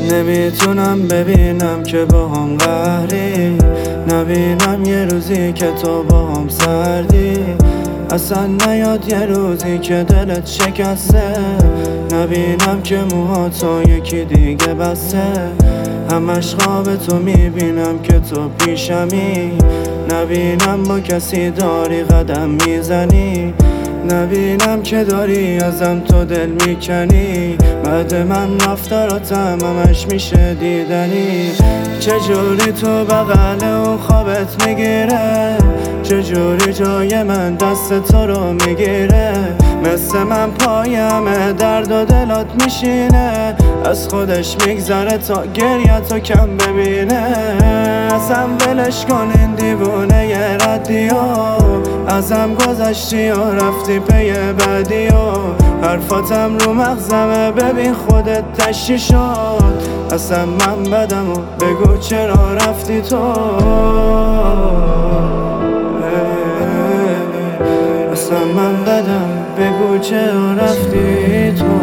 نمیتونم ببینم که با هم قهری، نبینم یه روزی که تو با هم سردی. اصلا نیاد یه روزی که دلت شکسته، نبینم که موهاتو یکی دیگه بسته. همش خواب تو میبینم که تو پیشمی، نبینم با کسی داری قدم میزنی، نبینم که داری ازم تو دل میکنی. بعد من رفتاراتم همش میشه دیدنی. چجوری تو بغل اون خوابت میگیره، چجوری جای من دست تو رو میگیره. مثل من پایم درد و دلات میشینه، از خودش میگذره تا گریه‌تو کم ببینه. اصلا ولش کن این دیوونه ی ردیو، ازم گذشتی و رفتی پی بعدی و حرفاتم رو مغزمه، ببین خودت تشی شد. اصلا من بدم و بگو چرا رفتی تو. اصلا من بدم بگو چرا رفتی تو.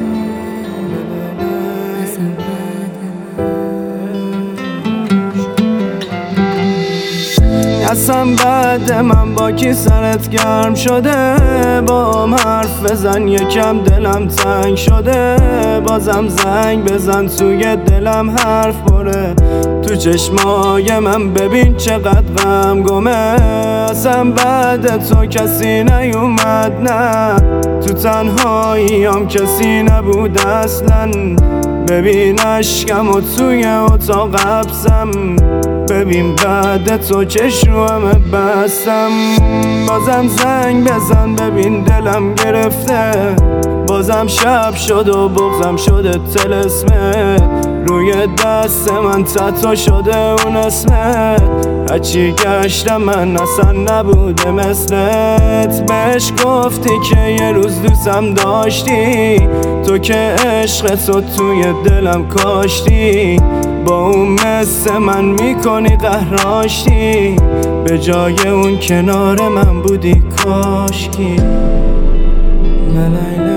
اصلا بعد من با کی سرت گرم شده، با هم حرف بزن یکم دلم تنگ شده. بازم زنگ بزن توی دلم حرف بره، تو چشمای من ببین چقدر غم گمه. اصلا بعد تو کسی نیومد، نه تو تنهاییم کسی نبود اصلا. ببین عشقم و توی اتاق حبسم، ببین بعد تو چشمم بستم. بازم زنگ بزن ببین دلم گرفته، بازم شب شد و بغضم شده طلسمت. روی دست من تتو شده اون اسمت، هرچی گشتم من اصلا نبوده مثلت. بهش گفتی که یه روز دوستم داشتی، تو که عشق تو توی دلم کاشتی. با اون مثل من میکنی قهراشتی، به جای اون کنار من بودی کاشکی.